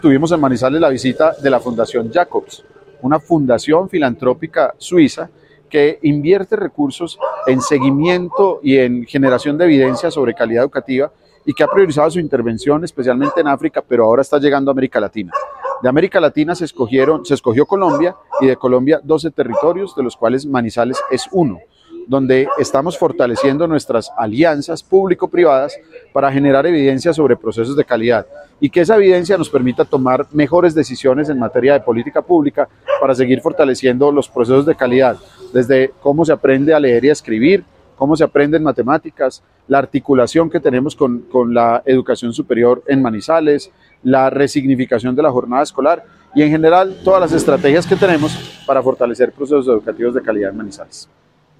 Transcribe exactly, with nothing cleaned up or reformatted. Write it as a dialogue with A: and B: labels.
A: Tuvimos en Manizales la visita de la Fundación Jacobs, una fundación filantrópica suiza que invierte recursos en seguimiento y en generación de evidencia sobre calidad educativa y que ha priorizado su intervención especialmente en África, pero ahora está llegando a América Latina. De América Latina se, escogieron, se escogió Colombia y de Colombia doce territorios, de los cuales Manizales es uno, donde estamos fortaleciendo nuestras alianzas público-privadas para generar evidencia sobre procesos de calidad y que esa evidencia nos permita tomar mejores decisiones en materia de política pública para seguir fortaleciendo los procesos de calidad, desde cómo se aprende a leer y a escribir, cómo se aprende en matemáticas, la articulación que tenemos con, con la educación superior en Manizales, la resignificación de la jornada escolar y en general todas las estrategias que tenemos para fortalecer procesos educativos de calidad en Manizales.